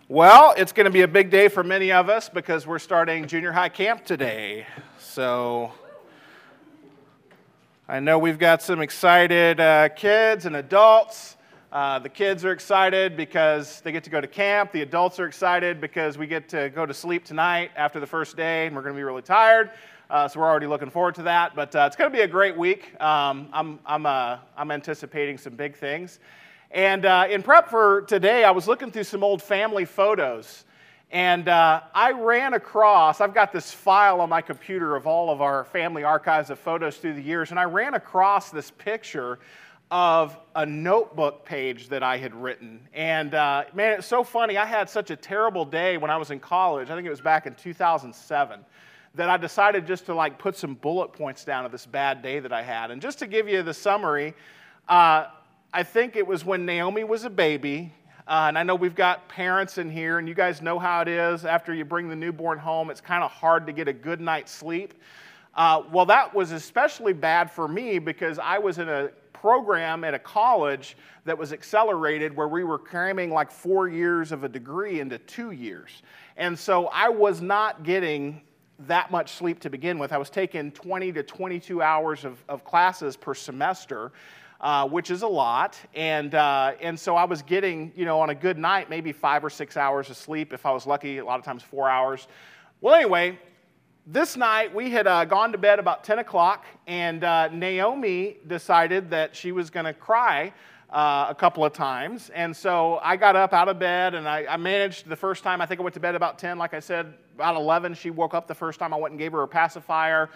Well, it's going to be a big day for many of us because we're starting junior high camp today. So I know we've got some excited kids and adults. The kids are excited because they get to go to camp. The adults are excited because we get to go to sleep tonight after the first day, and we're going to be really tired. So we're already looking forward to that. But it's going to be a great week. I'm anticipating some big things. And in prep for today, I was looking through some old family photos, and I ran across, I've got this file on my computer of all of our family archives of photos through the years, and I ran across this picture of a notebook page that I had written. And man, it's so funny. I had such a terrible day when I was in college. I think it was back in 2007. That I decided just to put some bullet points down of this bad day that I had. And just to give you the summary, I think it was when Naomi was a baby, and I know we've got parents in here, and you guys know how it is. After you bring the newborn home, it's kind of hard to get a good night's sleep. Well, that was especially bad for me because I was in a program at a college that was accelerated where we were cramming 4 years of a degree into 2 years. And so I was not getting that much sleep to begin with. I was taking 20 to 22 hours of classes per semester, which is a lot. And so I was getting, on a good night, maybe 5 or 6 hours of sleep. If I was lucky, a lot of times 4 hours. Well, anyway, this night we had gone to bed about 10 o'clock, and Naomi decided that she was going to cry a couple of times. And so I got up out of bed, and I managed the first time. I think I went to bed about 10, like I said. About 11, she woke up the first time. I went and gave her a pacifier.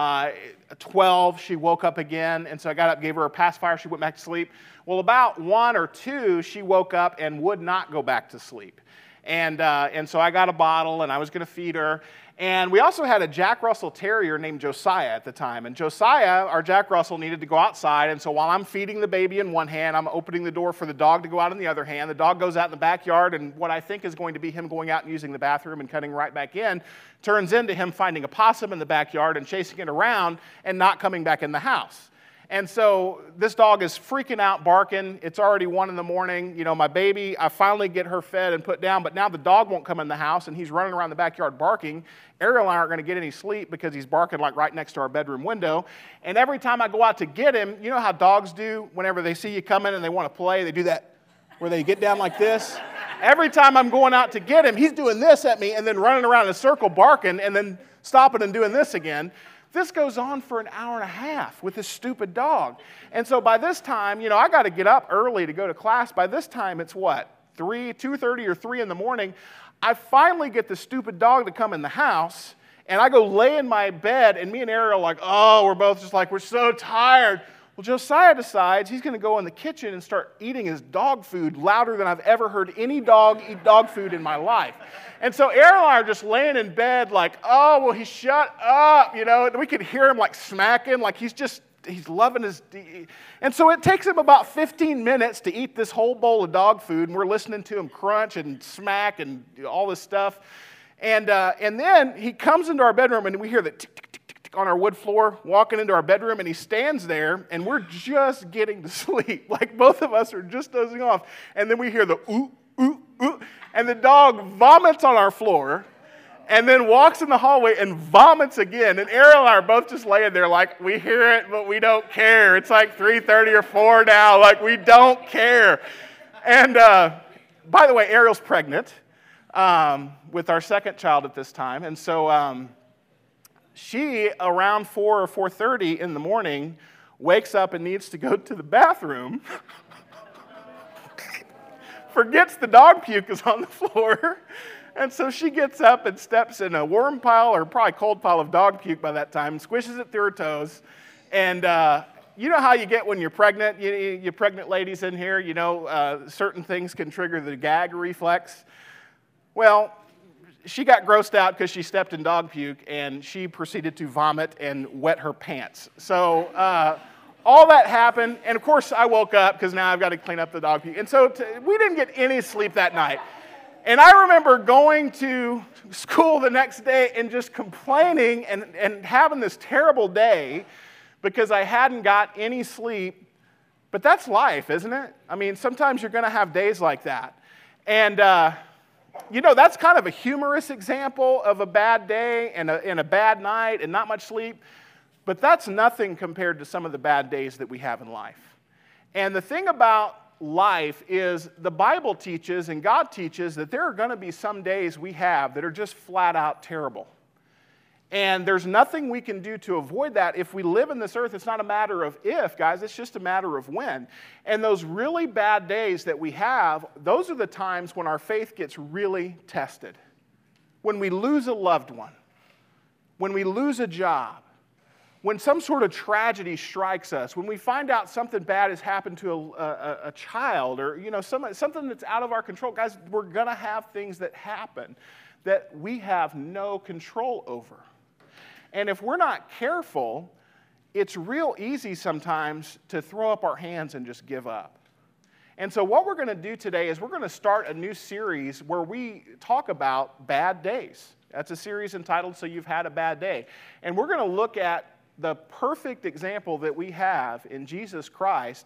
12, she woke up again, and so I got up, gave her a pacifier. She went back to sleep. Well, about 1 or 2, she woke up and would not go back to sleep. And so I got a bottle, and I was going to feed her. And we also had a Jack Russell Terrier named Josiah at the time. And Josiah, our Jack Russell, needed to go outside. And so while I'm feeding the baby in one hand, I'm opening the door for the dog to go out in the other hand. The dog goes out in the backyard, and what I think is going to be him going out and using the bathroom and cutting right back in turns into him finding a possum in the backyard and chasing it around and not coming back in the house. And so this dog is freaking out, barking. It's already 1 in the morning. My baby, I finally get her fed and put down, but now the dog won't come in the house, and he's running around the backyard barking. Ariel and I aren't going to get any sleep because he's barking right next to our bedroom window. And every time I go out to get him, you know how dogs do whenever they see you coming and they want to play? They do that where they get down like this. Every time I'm going out to get him, he's doing this at me and then running around in a circle barking and then stopping and doing this again. This goes on for an hour and a half with this stupid dog. And so by this time, I got to get up early to go to class. By this time, it's what, 2:30 or 3 in the morning. I finally get the stupid dog to come in the house, and I go lay in my bed, and me and Ariel are we're both just we're so tired. Well, Josiah decides he's going to go in the kitchen and start eating his dog food louder than I've ever heard any dog eat dog food in my life. And so Ariel and I are just laying in bed he shut up, and we could hear him smacking, he's loving his... And so it takes him about 15 minutes to eat this whole bowl of dog food, and we're listening to him crunch and smack and all this stuff. And then he comes into our bedroom, and we hear the tick, tick, tick, tick, tick on our wood floor, walking into our bedroom, and he stands there, and we're just getting to sleep. Both of us are just dozing off. And then we hear the ooh, ooh, ooh, and the dog vomits on our floor, and then walks in the hallway and vomits again. And Ariel and I are both just laying there we hear it, but we don't care. It's 3:30 or 4 now. We don't care. And by the way, Ariel's pregnant with our second child at this time. And so she, around 4 or 4:30 in the morning, wakes up and needs to go to the bathroom. Forgets the dog puke is on the floor. And so she gets up and steps in a warm pile, or probably cold pile of dog puke by that time, squishes it through her toes. And you know how you get when you're pregnant? You pregnant ladies in here, certain things can trigger the gag reflex. Well, she got grossed out because she stepped in dog puke, and she proceeded to vomit and wet her pants. So all that happened, and of course I woke up because now I've got to clean up the dog puke. And so we didn't get any sleep that night. And I remember going to school the next day and just complaining and having this terrible day because I hadn't got any sleep. But that's life, isn't it? I mean, sometimes you're going to have days like that. And that's kind of a humorous example of a bad day and a bad night and not much sleep, but that's nothing compared to some of the bad days that we have in life. And the thing about life is the Bible teaches and God teaches that there are going to be some days we have that are just flat out terrible. And there's nothing we can do to avoid that. If we live in this earth, it's not a matter of if, guys, it's just a matter of when. And those really bad days that we have, those are the times when our faith gets really tested. When we lose a loved one, when we lose a job, when some sort of tragedy strikes us, when we find out something bad has happened to a child or something that's out of our control, guys, we're going to have things that happen that we have no control over. And if we're not careful, it's real easy sometimes to throw up our hands and just give up. And so what we're going to do today is we're going to start a new series where we talk about bad days. That's a series entitled So You've Had a Bad Day. And we're going to look at the perfect example that we have in Jesus Christ,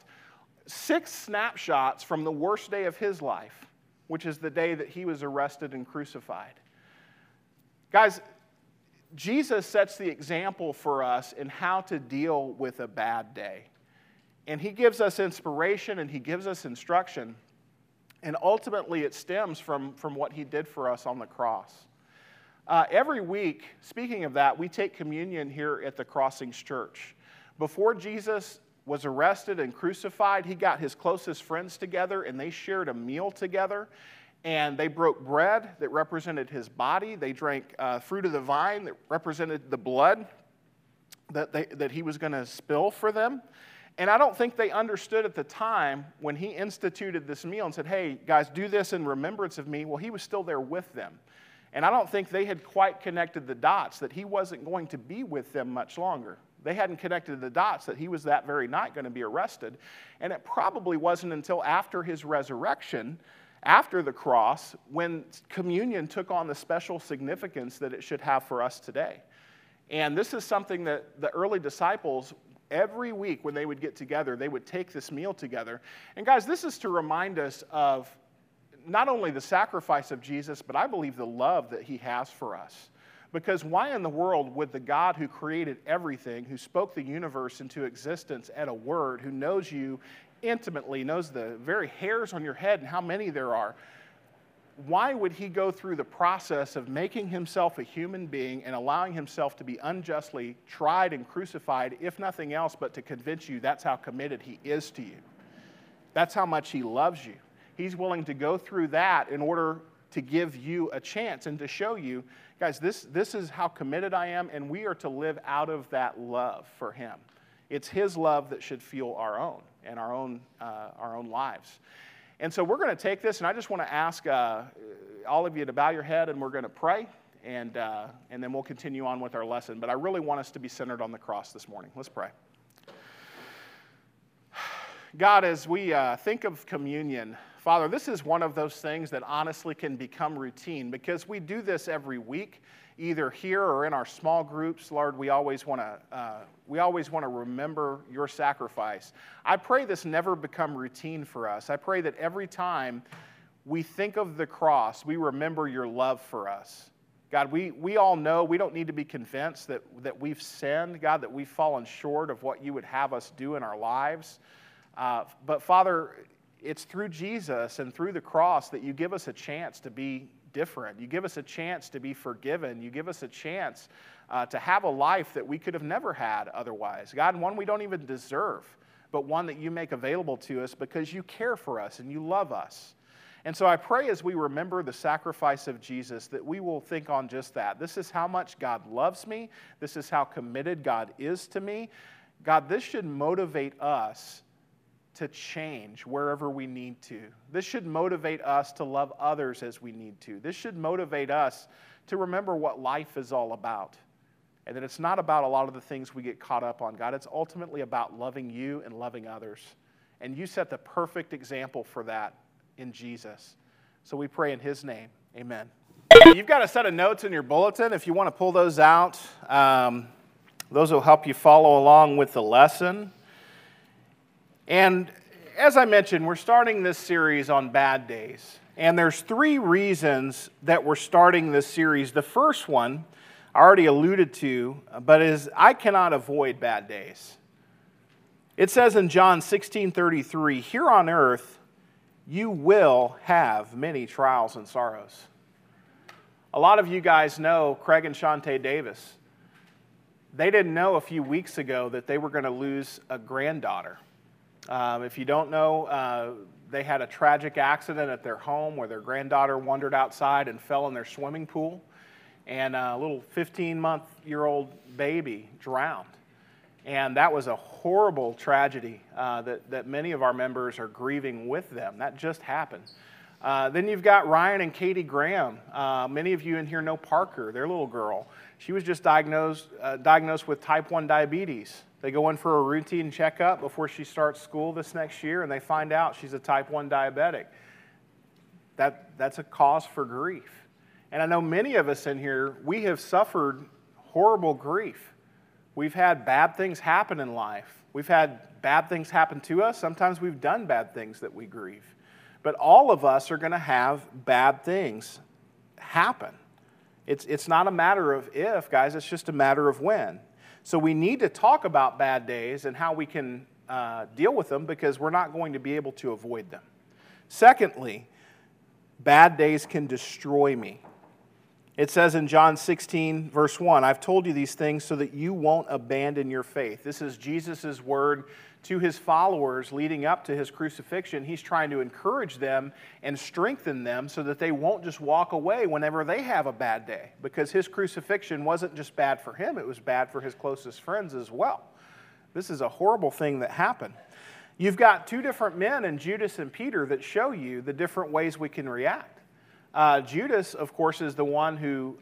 6 snapshots from the worst day of his life, which is the day that he was arrested and crucified. Guys, Jesus sets the example for us in how to deal with a bad day. And he gives us inspiration and he gives us instruction. And ultimately it stems from what he did for us on the cross. Every week, speaking of that, we take communion here at the Crossings Church. Before Jesus was arrested and crucified, he got his closest friends together and they shared a meal together. And they broke bread that represented his body. They drank fruit of the vine that represented the blood that he was going to spill for them. And I don't think they understood at the time when he instituted this meal and said, hey, guys, do this in remembrance of me. Well, he was still there with them. And I don't think they had quite connected the dots that he wasn't going to be with them much longer. They hadn't connected the dots that he was that very night going to be arrested. And it probably wasn't until after his resurrection, after the cross, when communion took on the special significance that it should have for us today. And this is something that the early disciples, every week when they would get together, they would take this meal together. And guys, this is to remind us of not only the sacrifice of Jesus, but I believe the love that he has for us. Because why in the world would the God who created everything, who spoke the universe into existence at a word, who knows you intimately, knows the very hairs on your head and how many there are, why would he go through the process of making himself a human being and allowing himself to be unjustly tried and crucified, if nothing else but to convince you that's how committed he is to you? That's how much he loves you. He's willing to go through that in order to give you a chance and to show you, guys, this is how committed I am, and we are to live out of that love for him. It's his love that should fuel our own and our own lives. And so we're going to take this, and I just want to ask all of you to bow your head, and we're going to pray, and then we'll continue on with our lesson. But I really want us to be centered on the cross this morning. Let's pray. God, as we think of communion, Father, this is one of those things that honestly can become routine because we do this every week, either here or in our small groups. Lord, we always want to remember your sacrifice. I pray this never become routine for us. I pray that every time we think of the cross, we remember your love for us. God, we all know, we don't need to be convinced that we've sinned, God, that we've fallen short of what you would have us do in our lives. But Father, it's through Jesus and through the cross that you give us a chance to be different. You give us a chance to be forgiven. You give us a chance to have a life that we could have never had otherwise. God, one we don't even deserve, but one that you make available to us because you care for us and you love us. And so I pray as we remember the sacrifice of Jesus that we will think on just that. This is how much God loves me. This is how committed God is to me. God, this should motivate us to change wherever we need to. This should motivate us to love others as we need to. This should motivate us to remember what life is all about. And that it's not about a lot of the things we get caught up on, God. It's ultimately about loving you and loving others. And you set the perfect example for that in Jesus. So we pray in his name. Amen. You've got a set of notes in your bulletin. If you want to pull those out, those will help you follow along with the lesson. And as I mentioned, we're starting this series on bad days. And there's 3 reasons that we're starting this series. The first one, I already alluded to, but is I cannot avoid bad days. It says in John 16:33, here on earth you will have many trials and sorrows. A lot of you guys know Craig and Shantae Davis. They didn't know a few weeks ago that they were going to lose a granddaughter. If you don't know, they had a tragic accident at their home where their granddaughter wandered outside and fell in their swimming pool. And a little 15-month-old baby drowned. And that was a horrible tragedy that many of our members are grieving with them. That just happened. Then you've got Ryan and Katie Graham. Many of you in here know Parker, their little girl. She was just diagnosed with type 1 diabetes. They go in for a routine checkup before she starts school this next year, and they find out she's a type 1 diabetic. That's a cause for grief. And I know many of us in here, we have suffered horrible grief. We've had bad things happen in life. We've had bad things happen to us. Sometimes we've done bad things that we grieve. But all of us are going to have bad things happen. It's not a matter of if, guys. It's just a matter of when. So we need to talk about bad days and how we can deal with them, because we're not going to be able to avoid them. Secondly, bad days can destroy me. It says in John 16, verse 1, I've told you these things so that you won't abandon your faith. This is Jesus' word to his followers leading up to his crucifixion. He's trying to encourage them and strengthen them so that they won't just walk away whenever they have a bad day, because his crucifixion wasn't just bad for him, it was bad for his closest friends as well. This is a horrible thing that happened. You've got 2 different men in Judas and Peter that show you the different ways we can react. Judas, of course, is the one who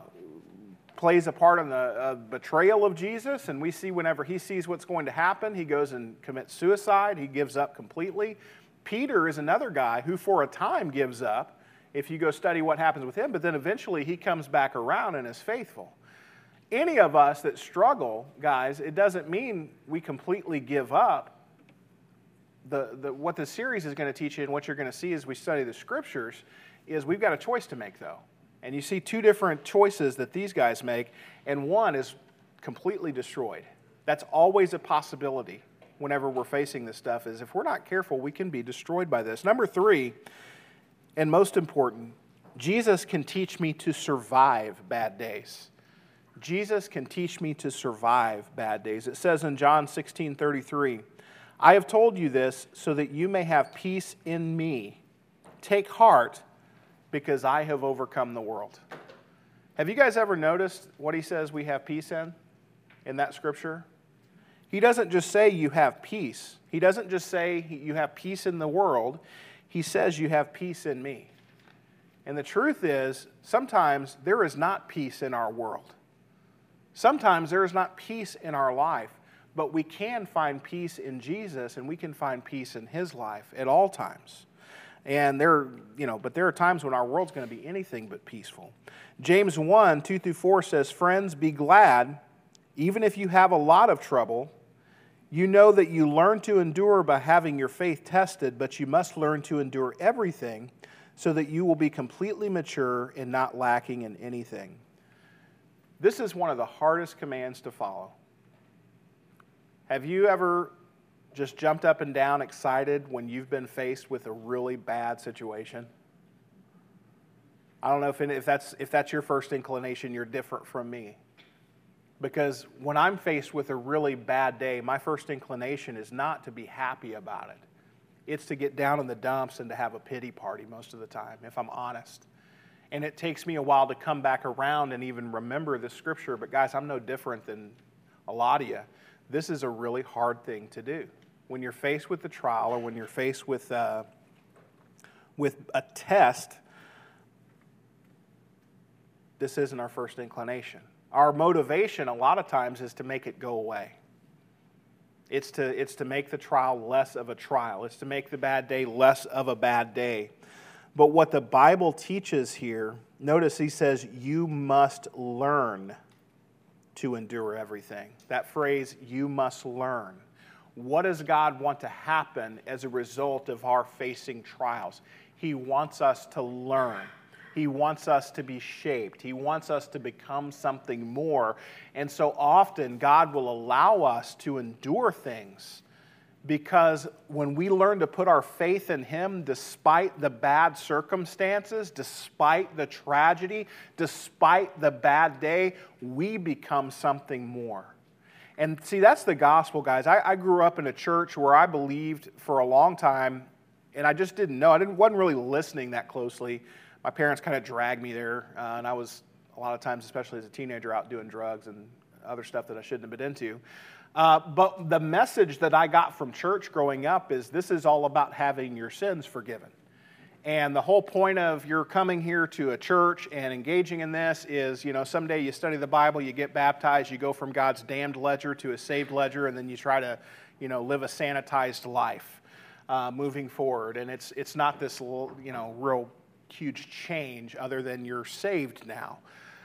plays a part in the betrayal of Jesus, and we see whenever he sees what's going to happen, he goes and commits suicide. He gives up completely. Peter is another guy who for a time gives up, if you go study what happens with him, but then eventually he comes back around and is faithful. Any of us that struggle, guys, it doesn't mean we completely give up. What the series is going to teach you and what you're going to see as we study the Scriptures is we've got a choice to make, though. And you see 2 different choices that these guys make, and one is completely destroyed. That's always a possibility whenever we're facing this stuff, is if we're not careful, we can be destroyed by this. Number 3, and most important, Jesus can teach me to survive bad days. Jesus can teach me to survive bad days. It says in John 16:33, I have told you this so that you may have peace in me. Take heart, because I have overcome the world. Have you guys ever noticed what he says we have peace in that scripture? He doesn't just say you have peace. He doesn't just say you have peace in the world. He says you have peace in me. And the truth is, sometimes there is not peace in our world. Sometimes there is not peace in our life, but we can find peace in Jesus, and we can find peace in his life at all times. And but there are times when our world's going to be anything but peaceful. James 1:2-4 says, friends, be glad, even if you have a lot of trouble. You know that you learn to endure by having your faith tested, but you must learn to endure everything so that you will be completely mature and not lacking in anything. This is one of the hardest commands to follow. Have you ever just jumped up and down excited when you've been faced with a really bad situation? I don't know if that's your first inclination, you're different from me. Because when I'm faced with a really bad day, my first inclination is not to be happy about it. It's to get down in the dumps and to have a pity party most of the time, if I'm honest. And it takes me a while to come back around and even remember the scripture. But guys, I'm no different than a lot of you. This is a really hard thing to do. When you're faced with a trial, or when you're faced with a test, this isn't our first inclination. Our motivation a lot of times is to make it go away. It's to make the trial less of a trial. It's to make the bad day less of a bad day. But what the Bible teaches here, notice he says, you must learn to endure everything. That phrase, you must learn. What does God want to happen as a result of our facing trials? He wants us to learn. He wants us to be shaped. He wants us to become something more. And so often, God will allow us to endure things because when we learn to put our faith in Him, despite the bad circumstances, despite the tragedy, despite the bad day, we become something more. And see, that's the gospel, guys. I grew up in a church where I believed for a long time, and I just didn't know. Wasn't really listening that closely. My parents kind of dragged me there, and I was, a lot of times, especially as a teenager, out doing drugs and other stuff that I shouldn't have been into. But the message that I got from church growing up is this is all about having your sins forgiven. And the whole point of your coming here to a church and engaging in this is, someday you study the Bible, you get baptized, you go from God's damned ledger to a saved ledger, and then you try to, live a sanitized life moving forward. And it's not this, real huge change other than you're saved now.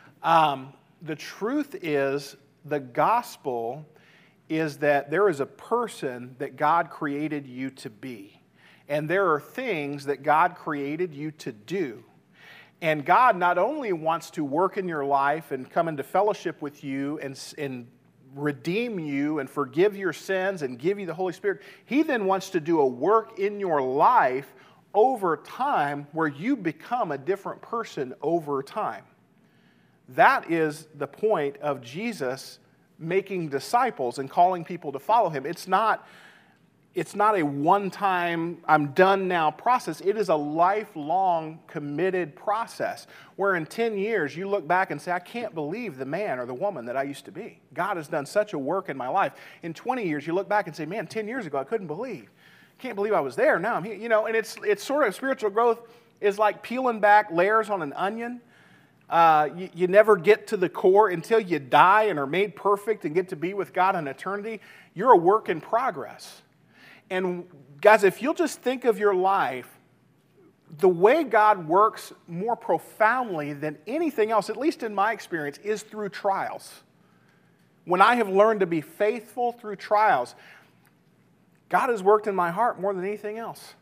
The truth is, the gospel is that there is a person that God created you to be. And there are things that God created you to do. And God not only wants to work in your life and come into fellowship with you and redeem you and forgive your sins and give you the Holy Spirit, He then wants to do a work in your life over time where you become a different person over time. That is the point of Jesus making disciples and calling people to follow Him. It's not a one-time, I'm done now process. It is a lifelong committed process where in 10 years you look back and say, I can't believe the man or the woman that I used to be. God has done such a work in my life. In 20 years you look back and say, man, 10 years ago I couldn't believe. Can't believe I was there. Now I'm here. And it's sort of spiritual growth is like peeling back layers on an onion. You never get to the core until you die and are made perfect and get to be with God in eternity. You're a work in progress. And guys, if you'll just think of your life, the way God works more profoundly than anything else, at least in my experience, is through trials. When I have learned to be faithful through trials, God has worked in my heart more than anything else.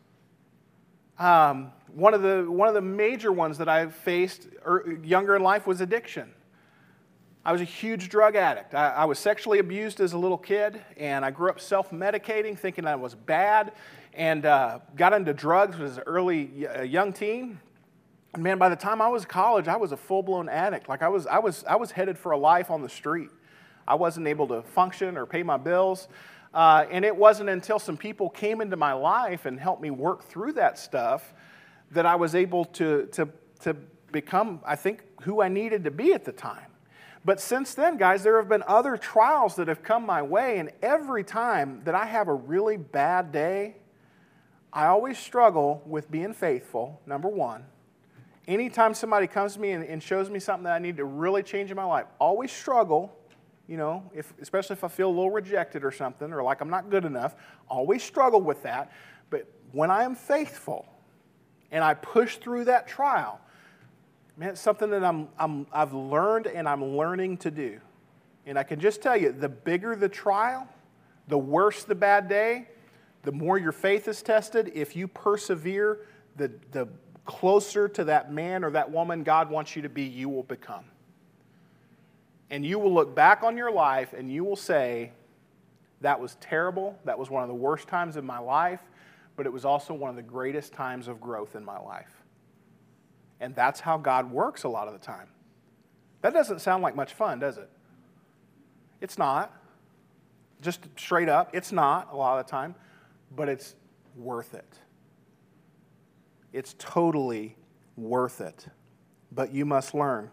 One of the major ones that I've faced younger in life was addiction. I was a huge drug addict. I was sexually abused as a little kid, and I grew up self-medicating, thinking I was bad, and got into drugs as a young teen. And man, by the time I was in college, I was a full-blown addict. Like I was headed for a life on the street. I wasn't able to function or pay my bills. And it wasn't until some people came into my life and helped me work through that stuff that I was able to become, I think, who I needed to be at the time. But since then, guys, there have been other trials that have come my way, and every time that I have a really bad day, I always struggle with being faithful, number one. Anytime somebody comes to me and shows me something that I need to really change in my life, always struggle, especially if I feel a little rejected or something, or like I'm not good enough, always struggle with that. But when I am faithful and I push through that trial, man, it's something that I've learned and I'm learning to do. And I can just tell you, the bigger the trial, the worse the bad day, the more your faith is tested. If you persevere, the closer to that man or that woman God wants you to be, you will become. And you will look back on your life and you will say, that was terrible. That was one of the worst times in my life, but it was also one of the greatest times of growth in my life. And that's how God works a lot of the time. That doesn't sound like much fun, does it? It's not. Just straight up, it's not a lot of the time, but it's worth it. It's totally worth it. But you must learn.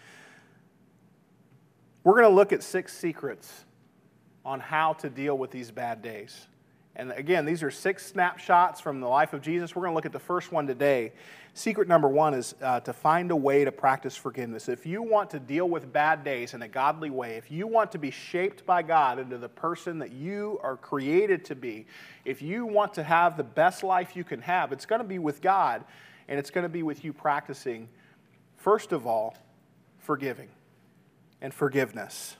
We're going to look at 6 secrets on how to deal with these bad days. And again, these are 6 snapshots from the life of Jesus. We're going to look at the first one today. Secret number 1 is to find a way to practice forgiveness. If you want to deal with bad days in a godly way, if you want to be shaped by God into the person that you are created to be, if you want to have the best life you can have, it's going to be with God, and it's going to be with you practicing, first of all, forgiving and forgiveness.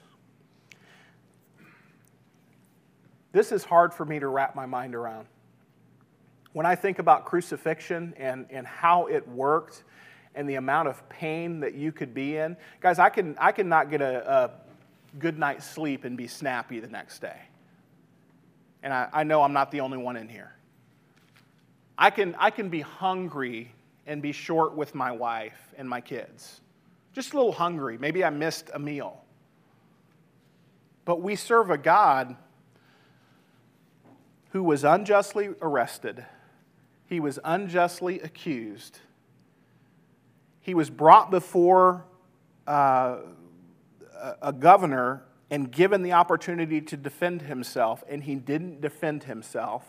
This is hard for me to wrap my mind around. When I think about crucifixion and how it worked and the amount of pain that you could be in, guys, I can not get a good night's sleep and be snappy the next day. And I know I'm not the only one in here. I can be hungry and be short with my wife and my kids. Just a little hungry. Maybe I missed a meal. But we serve a God who was unjustly arrested. He was unjustly accused. He was brought before a governor and given the opportunity to defend himself, and he didn't defend himself.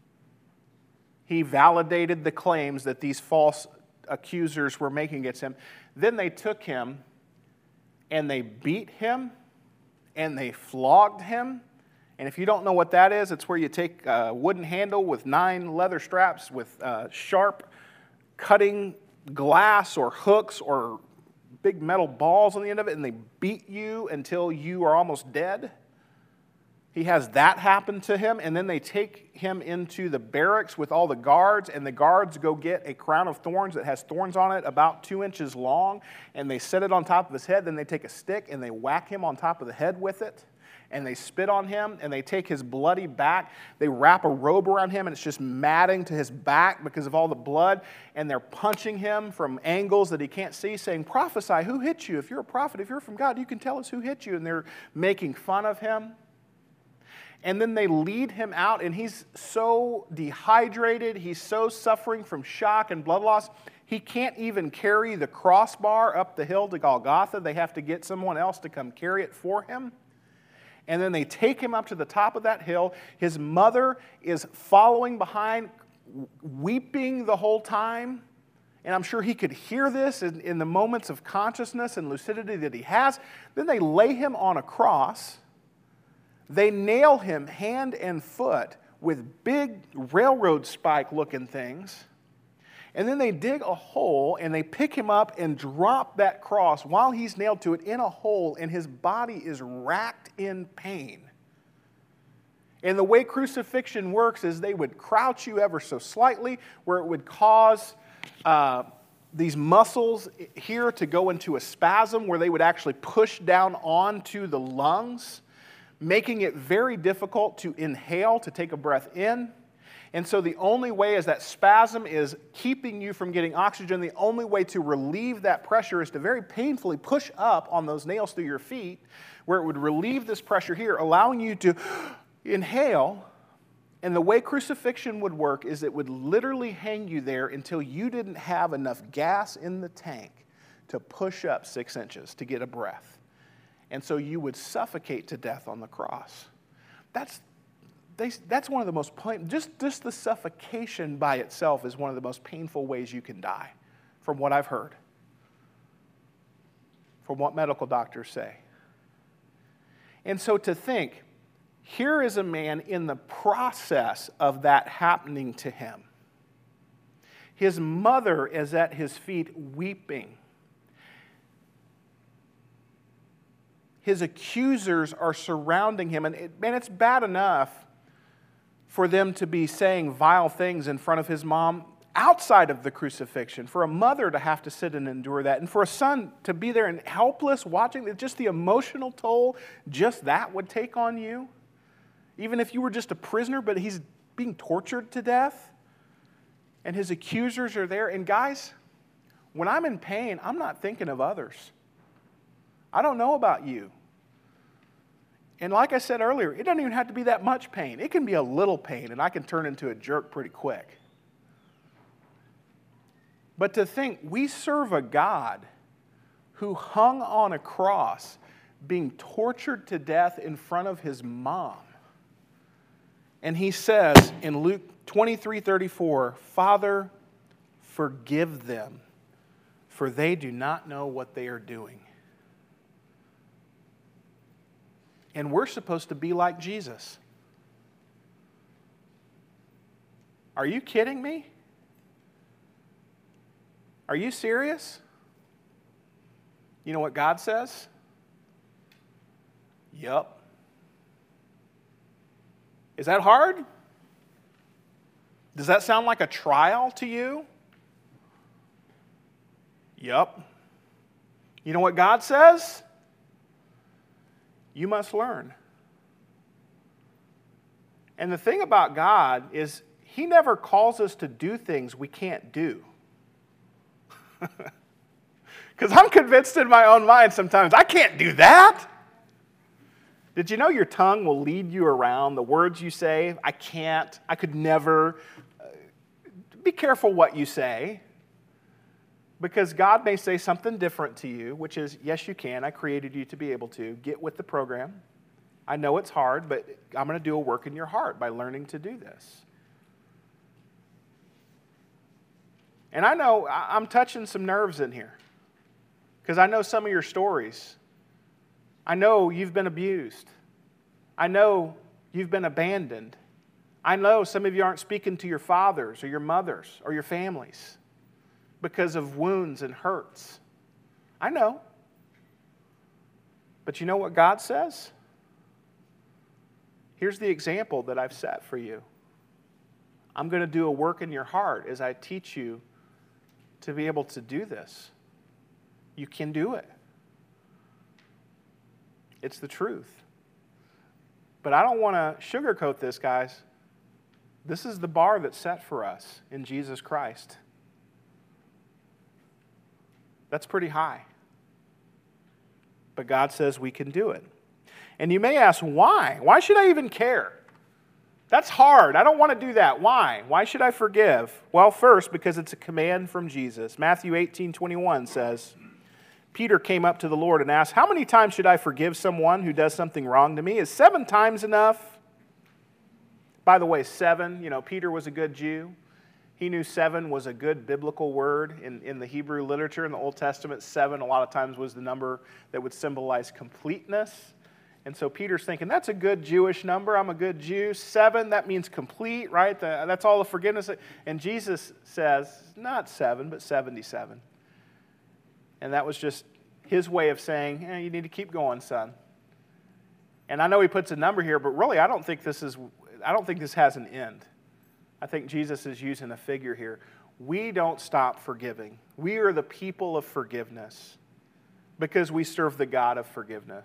He validated the claims that these false accusers were making against him. Then they took him and they beat him and they flogged him. And if you don't know what that is, it's where you take a wooden handle with 9 leather straps with sharp cutting glass or hooks or big metal balls on the end of it, and they beat you until you are almost dead. He has that happen to him, and then they take him into the barracks with all the guards, and the guards go get a crown of thorns that has thorns on it about 2 inches long, and they set it on top of his head. Then they take a stick and they whack him on top of the head with it, and they spit on him, and they take his bloody back. They wrap a robe around him, and it's just matting to his back because of all the blood, and they're punching him from angles that he can't see, saying, "Prophesy, who hit you? If you're a prophet, if you're from God, you can tell us who hit you." And they're making fun of him. And then they lead him out, and he's so dehydrated, he's so suffering from shock and blood loss, he can't even carry the crossbar up the hill to Golgotha. They have to get someone else to come carry it for him. And then they take him up to the top of that hill. His mother is following behind, weeping the whole time. And I'm sure he could hear this in the moments of consciousness and lucidity that he has. Then they lay him on a cross. They nail him hand and foot with big railroad spike looking things. And then they dig a hole and they pick him up and drop that cross while he's nailed to it in a hole, and his body is racked in pain. And the way crucifixion works is they would crouch you ever so slightly, where it would cause these muscles here to go into a spasm where they would actually push down onto the lungs, making it very difficult to inhale, to take a breath in. And so the only way is that spasm is keeping you from getting oxygen. The only way to relieve that pressure is to very painfully push up on those nails through your feet, where it would relieve this pressure here, allowing you to inhale. And the way crucifixion would work is it would literally hang you there until you didn't have enough gas in the tank to push up 6 inches to get a breath. And so you would suffocate to death on the cross. That's one of the most just the suffocation by itself is one of the most painful ways you can die, from what I've heard, from what medical doctors say. And so to think, here is a man in the process of that happening to him. His mother is at his feet weeping. His accusers are surrounding him, and it's bad enough for them to be saying vile things in front of his mom outside of the crucifixion, for a mother to have to sit and endure that, and for a son to be there and helpless watching, just the emotional toll just that would take on you. Even if you were just a prisoner, but he's being tortured to death, and his accusers are there. And guys, when I'm in pain, I'm not thinking of others. I don't know about you. And like I said earlier, it doesn't even have to be that much pain. It can be a little pain, and I can turn into a jerk pretty quick. But to think we serve a God who hung on a cross, being tortured to death in front of his mom. And he says in Luke 23:34, "Father, forgive them, for they do not know what they are doing." And we're supposed to be like Jesus. Are you kidding me? Are you serious? You know what God says? Yup. Is that hard? Does that sound like a trial to you? Yep. You know what God says? You must learn. And the thing about God is He never calls us to do things we can't do. Because I'm convinced in my own mind sometimes, I can't do that. Did you know your tongue will lead you around the words you say? I can't. I could never. Be careful what you say. Because God may say something different to you, which is, yes, you can. I created you to be able to. Get with the program. I know it's hard, but I'm going to do a work in your heart by learning to do this. And I know I'm touching some nerves in here. Because I know some of your stories. I know you've been abused. I know you've been abandoned. I know some of you aren't speaking to your fathers or your mothers or your families because of wounds and hurts. I know. But you know what God says? Here's the example that I've set for you. I'm going to do a work in your heart as I teach you to be able to do this. You can do it. It's the truth. But I don't want to sugarcoat this, guys. This is the bar that's set for us in Jesus Christ. That's pretty high. But God says we can do it. And you may ask, why? Why should I even care? That's hard. I don't want to do that. Why? Why should I forgive? Well, first, because it's a command from Jesus. Matthew 18:21 says, Peter came up to the Lord and asked, how many times should I forgive someone who does something wrong to me? Is 7 times enough? By the way, 7, Peter was a good Jew. He knew 7 was a good biblical word in the Hebrew literature. In the Old Testament, 7 a lot of times was the number that would symbolize completeness. And so Peter's thinking, that's a good Jewish number. I'm a good Jew. 7, that means complete, right? That's all the forgiveness. And Jesus says, not 7, but 77. And that was just his way of saying, you need to keep going, son. And I know he puts a number here, but really I don't think this has an end. I think Jesus is using a figure here. We don't stop forgiving. We are the people of forgiveness because we serve the God of forgiveness.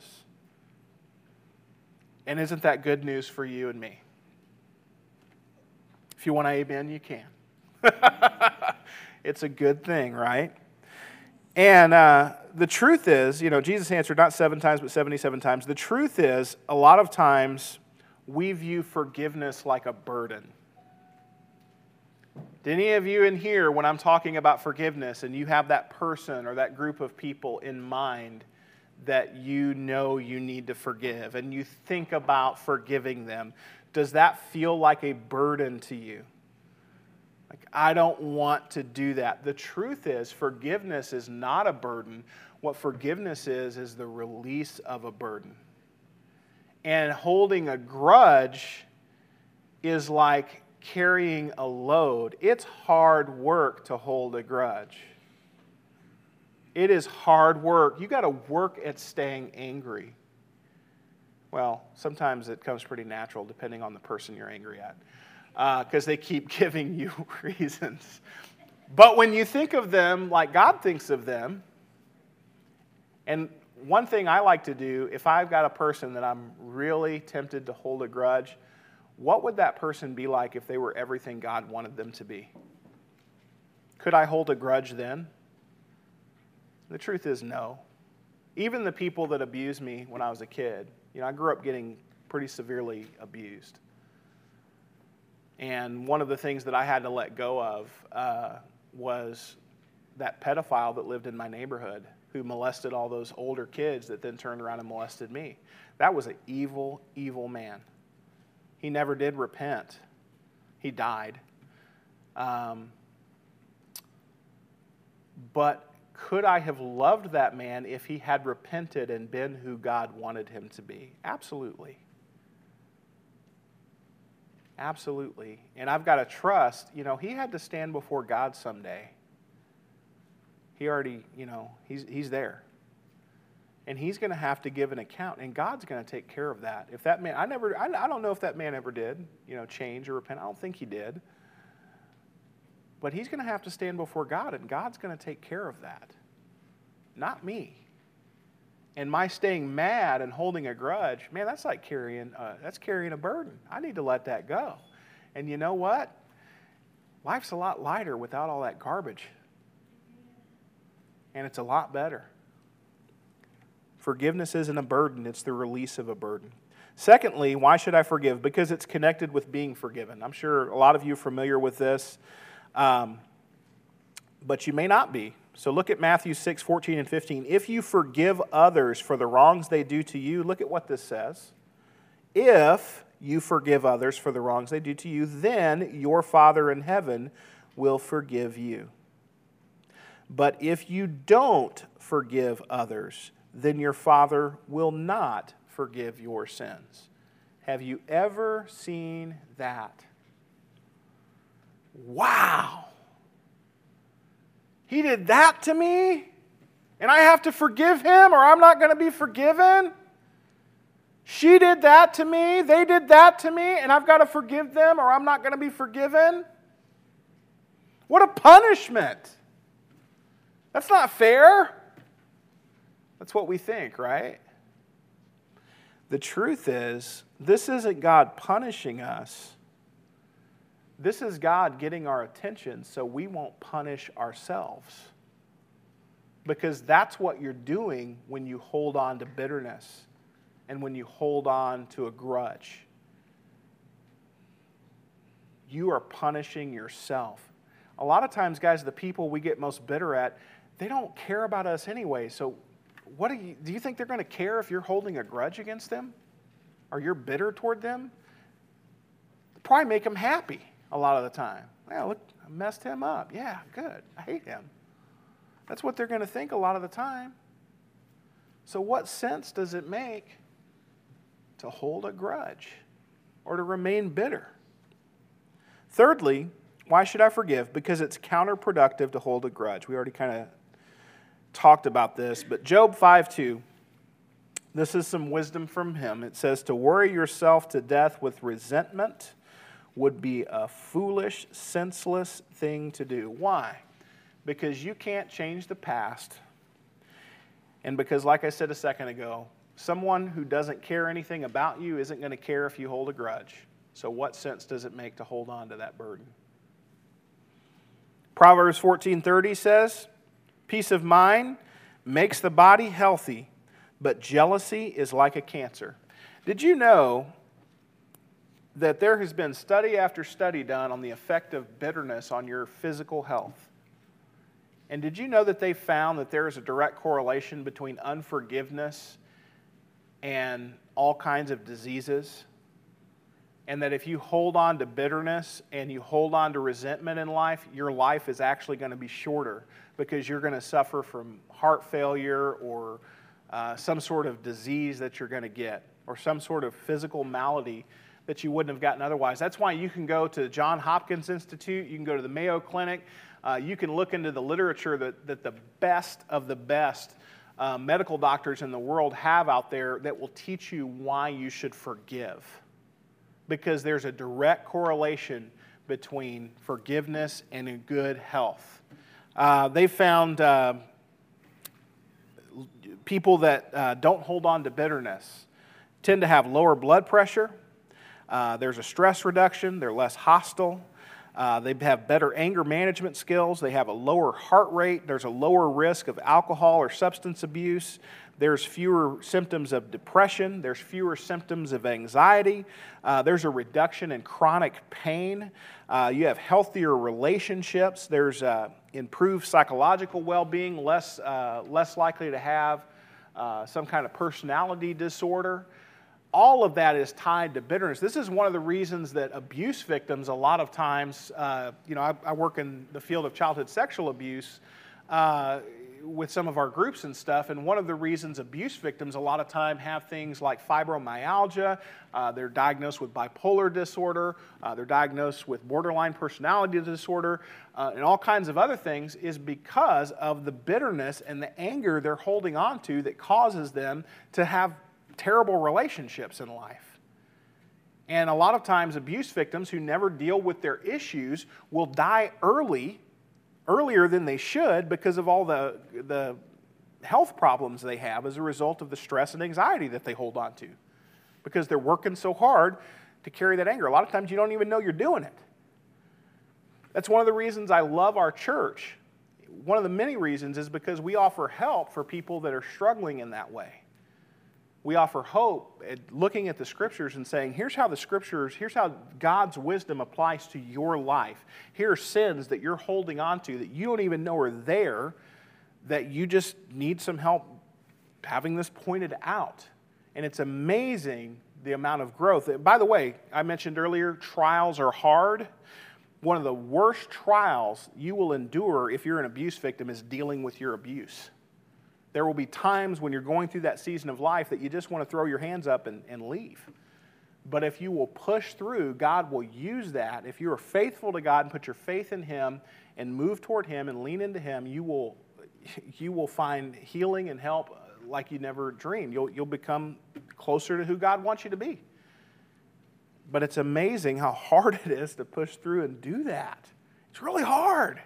And isn't that good news for you and me? If you want to amen, you can. It's a good thing, right? And the truth is, Jesus answered not 7 times, but 77 times. The truth is, a lot of times, we view forgiveness like a burden. Do any of you in here, when I'm talking about forgiveness, and you have that person or that group of people in mind that you know you need to forgive, and you think about forgiving them, does that feel like a burden to you? Like, I don't want to do that. The truth is, forgiveness is not a burden. What forgiveness is the release of a burden. And holding a grudge is like carrying a load. It's hard work to hold a grudge. It is hard work. You got to work at staying angry. Well, sometimes it comes pretty natural depending on the person you're angry at. Because they keep giving you reasons. But when you think of them like God thinks of them, and one thing I like to do, if I've got a person that I'm really tempted to hold a grudge, what would that person be like if they were everything God wanted them to be? Could I hold a grudge then? The truth is no. Even the people that abused me when I was a kid, I grew up getting pretty severely abused. And one of the things that I had to let go of was that pedophile that lived in my neighborhood who molested all those older kids that then turned around and molested me. That was an evil, evil man. He never did repent. He died. But could I have loved that man if he had repented and been who God wanted him to be? Absolutely. Absolutely. And I've got to trust, he had to stand before God someday. He already, he's there. And he's going to have to give an account, and God's going to take care of that. If that man, I don't know if that man ever did, change or repent. I don't think he did. But he's going to have to stand before God, and God's going to take care of that, not me. And my staying mad and holding a grudge, man, that's like carrying a burden. I need to let that go. And you know what? Life's a lot lighter without all that garbage. And it's a lot better. Forgiveness isn't a burden, it's the release of a burden. Secondly, why should I forgive? Because it's connected with being forgiven. I'm sure a lot of you are familiar with this, but you may not be. So look at Matthew 6:14 and 15. If you forgive others for the wrongs they do to you, look at what this says. If you forgive others for the wrongs they do to you, then your Father in heaven will forgive you. But if you don't forgive others, then your Father will not forgive your sins. Have you ever seen that? Wow! He did that to me, and I have to forgive him, or I'm not going to be forgiven? She did that to me, they did that to me, and I've got to forgive them, or I'm not going to be forgiven? What a punishment! That's not fair. That's what we think, right? The truth is, this isn't God punishing us. This is God getting our attention so we won't punish ourselves. Because that's what you're doing when you hold on to bitterness and when you hold on to a grudge. You are punishing yourself. A lot of times, guys, the people we get most bitter at, they don't care about us anyway. So do you think they're going to care if you're holding a grudge against them? Or you're bitter toward them? Probably make them happy a lot of the time. Well, look, I messed him up. Yeah, good. I hate him. That's what they're going to think a lot of the time. So what sense does it make to hold a grudge or to remain bitter? Thirdly, why should I forgive? Because it's counterproductive to hold a grudge. We already kind of talked about this, but Job 5:2, this is some wisdom from him. It says, to worry yourself to death with resentment would be a foolish, senseless thing to do. Why? Because you can't change the past. And because, like I said a second ago, someone who doesn't care anything about you isn't going to care if you hold a grudge. So what sense does it make to hold on to that burden? Proverbs 14:30 says, peace of mind makes the body healthy, but jealousy is like a cancer. Did you know that there has been study after study done on the effect of bitterness on your physical health? And did you know that they found that there is a direct correlation between unforgiveness and all kinds of diseases? And that if you hold on to bitterness and you hold on to resentment in life, your life is actually going to be shorter because you're going to suffer from heart failure or some sort of disease that you're going to get or some sort of physical malady that you wouldn't have gotten otherwise. That's why you can go to Johns Hopkins Institute, you can go to the Mayo Clinic, you can look into the literature that the best of the best medical doctors in the world have out there that will teach you why you should forgive. Because there's a direct correlation between forgiveness and a good health. They found people that don't hold on to bitterness tend to have lower blood pressure. There's a stress reduction. They're less hostile. They have better anger management skills. They have a lower heart rate. There's a lower risk of alcohol or substance abuse. There's fewer symptoms of depression. There's fewer symptoms of anxiety. There's a reduction in chronic pain. You have healthier relationships. There's improved psychological well-being, less likely to have some kind of personality disorder. All of that is tied to bitterness. This is one of the reasons that abuse victims a lot of times, I work in the field of childhood sexual abuse with some of our groups and stuff, and one of the reasons abuse victims a lot of time have things like fibromyalgia, they're diagnosed with bipolar disorder, they're diagnosed with borderline personality disorder, and all kinds of other things is because of the bitterness and the anger they're holding on to that causes them to have terrible relationships in life. And a lot of times abuse victims who never deal with their issues will die earlier than they should because of all the health problems they have as a result of the stress and anxiety that they hold on to. Because they're working so hard to carry that anger. A lot of times you don't even know you're doing it. That's one of the reasons I love our church. One of the many reasons is because we offer help for people that are struggling in that way. We offer hope at looking at the Scriptures and saying, here's how the Scriptures, here's how God's wisdom applies to your life. Here are sins that you're holding on to that you don't even know are there, that you just need some help having this pointed out. And it's amazing the amount of growth. By the way, I mentioned earlier, trials are hard. One of the worst trials you will endure if you're an abuse victim is dealing with your abuse. There will be times when you're going through that season of life that you just want to throw your hands up and leave. But if you will push through, God will use that. If you are faithful to God and put your faith in Him and move toward Him and lean into Him, you will find healing and help like you never dreamed. You'll become closer to who God wants you to be. But it's amazing how hard it is to push through and do that. It's really hard.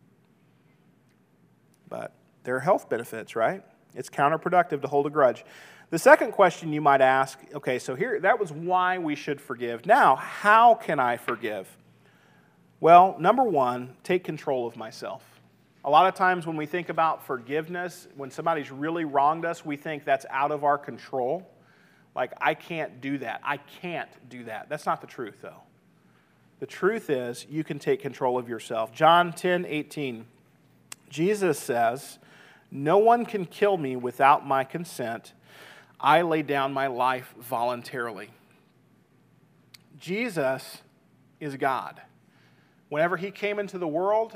But there are health benefits, right? It's counterproductive to hold a grudge. The second question you might ask, okay, so that was why we should forgive. Now, how can I forgive? Well, number one, take control of myself. A lot of times when we think about forgiveness, when somebody's really wronged us, we think that's out of our control. Like, I can't do that. I can't do that. That's not the truth, though. The truth is, you can take control of yourself. John 10:18, Jesus says, "No one can kill me without my consent. I lay down my life voluntarily." Jesus is God. Whenever He came into the world,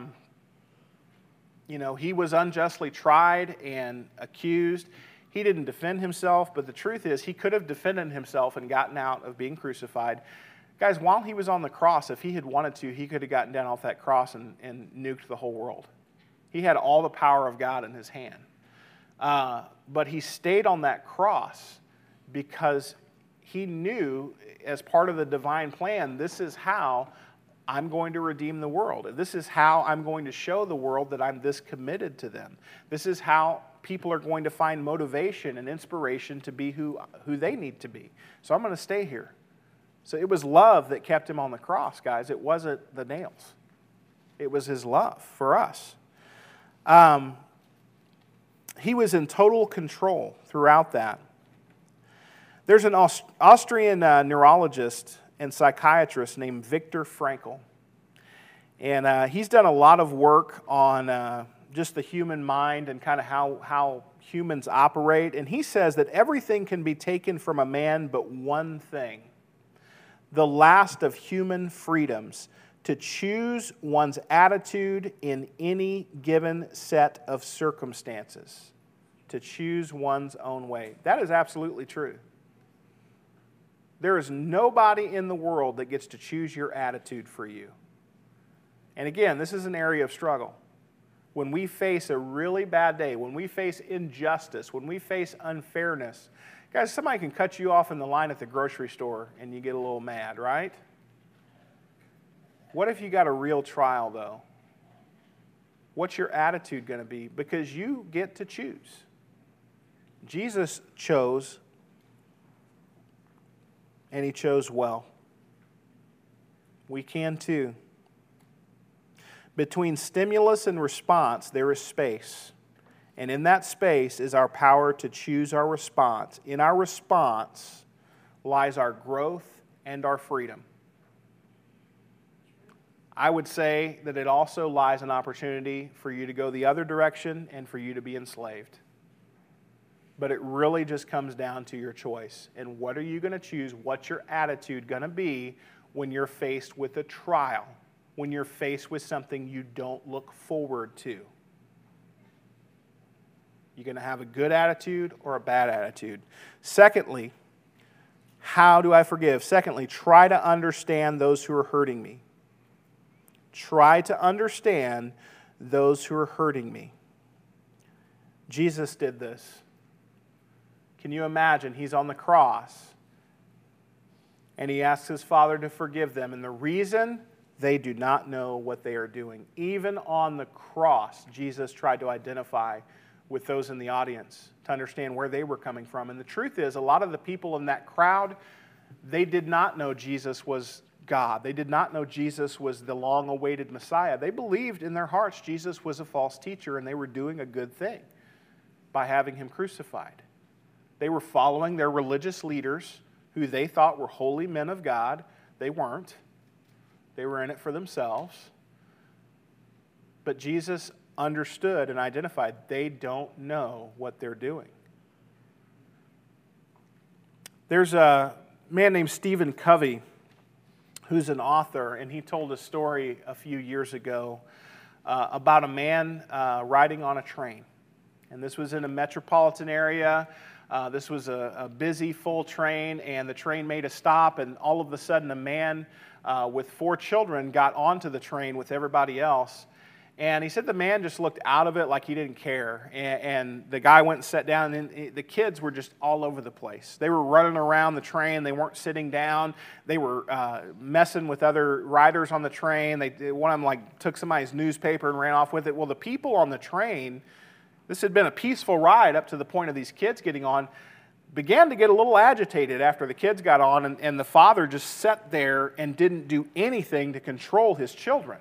He was unjustly tried and accused. He didn't defend Himself, but the truth is He could have defended Himself and gotten out of being crucified. Guys, while He was on the cross, if He had wanted to, He could have gotten down off that cross and nuked the whole world. He had all the power of God in His hand. But He stayed on that cross because He knew, as part of the divine plan, this is how I'm going to redeem the world. This is how I'm going to show the world that I'm this committed to them. This is how people are going to find motivation and inspiration to be who they need to be. So I'm going to stay here. So it was love that kept Him on the cross, guys. It wasn't the nails. It was His love for us. He was in total control throughout that. There's an Austrian neurologist and psychiatrist named Viktor Frankl. And he's done a lot of work on just the human mind and kind of how humans operate. And he says that everything can be taken from a man but one thing, the last of human freedoms, to choose one's attitude in any given set of circumstances, to choose one's own way. That is absolutely true. There is nobody in the world that gets to choose your attitude for you. And again, this is an area of struggle. When we face a really bad day, when we face injustice, when we face unfairness, guys, somebody can cut you off in the line at the grocery store and you get a little mad, right? What if you got a real trial, though? What's your attitude going to be? Because you get to choose. Jesus chose, and He chose well. We can too. Between stimulus and response, there is space. And in that space is our power to choose our response. In our response lies our growth and our freedom. I would say that it also lies an opportunity for you to go the other direction and for you to be enslaved. But it really just comes down to your choice. And what are you going to choose? What's your attitude going to be when you're faced with a trial? When you're faced with something you don't look forward to? You're going to have a good attitude or a bad attitude. Secondly, how do I forgive? Secondly, try to understand those who are hurting me. Try to understand those who are hurting me. Jesus did this. Can you imagine? He's on the cross. And he asks his Father to forgive them. And the reason, they do not know what they are doing. Even on the cross, Jesus tried to identify with those in the audience to understand where they were coming from. And the truth is, a lot of the people in that crowd, they did not know Jesus was God. They did not know Jesus was the long-awaited Messiah. They believed in their hearts Jesus was a false teacher, and they were doing a good thing by having him crucified. They were following their religious leaders who they thought were holy men of God. They weren't. They were in it for themselves. But Jesus understood and identified they don't know what they're doing. There's a man named Stephen Covey who's an author, and he told a story a few years ago about a man riding on a train. And this was in a metropolitan area. This was a busy, full train, and the train made a stop, and all of a sudden a man with 4 children got onto the train with everybody else. And he said the man just looked out of it like he didn't care. And the guy went and sat down, and the kids were just all over the place. They were running around the train. They weren't sitting down. They were messing with other riders on the train. One of them took somebody's newspaper and ran off with it. Well, the people on the train, this had been a peaceful ride up to the point of these kids getting on, began to get a little agitated after the kids got on, and the father just sat there and didn't do anything to control his children.